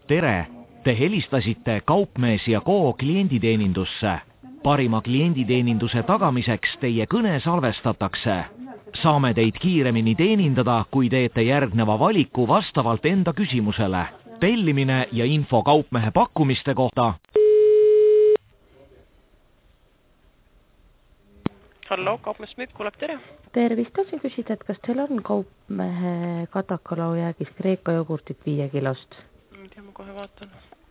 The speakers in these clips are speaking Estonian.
Tere! Te helistasite Kaupmees & Co klienditeenindusse. Parima klienditeeninduse tagamiseks teie kõne salvestatakse. Saame teid kiiremini teenindada, kui teete järgneva valiku vastavalt enda küsimusele. Tellimine ja info kaupmehe pakkumiste kohta. Hallo, kaupmees Mükk, kuuleb tere. Tervist, tahtsin küsida, et kas teil on kaupmehe kadakalau jäägis Kreeka jogurtit 5 kilost? Ma kohe vaatan.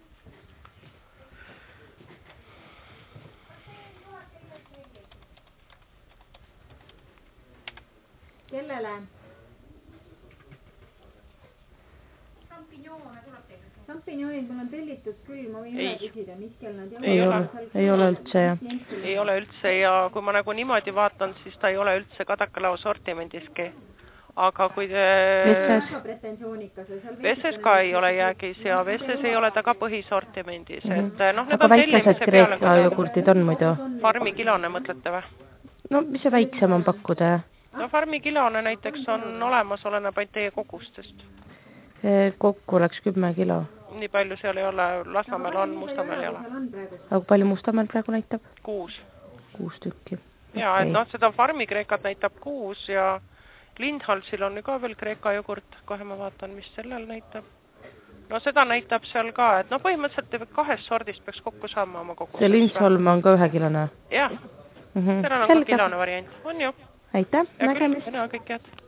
Kellele? Champignoonid mul on tellitud küll, ma võin üle küsida, mis kell nad ei ole üldse, jah. Ei ole üldse ja kui ma nagu niimoodi vaatan, siis ta ei ole üldse kadakalau sortimendiski. Aga kui Veses ka ei ole jäägis ja Veses ei ole ta ka põhisortimendis. Aga väikesed Kreeka jogurtid on muidu? Farmi kilone mõtlete või? No mis see väiksem on pakkuda? No farmi kilone näiteks on olemas, oleneb ainult teie kogustest. Kokku oleks 10 kilo. Nii palju seal ei ole, Lasnamäel on, Mustamäel ei ole. Aga palju Mustamäel praegu näitab? 6. 6 tükki. Ja, et seda farmi kreekat näitab 6 ja Lindhalsil on ka veel kreeka jogurt, kohe ma vaatan, mis sellel näitab. No seda näitab seal ka, et põhimõtteliselt 2 sordist peaks kokku saama oma kogu. See Lindholm on ka 1 kilone? Jah, sellel on ka kilone variant, on ju. Aitäh, nägemist. Kõik head.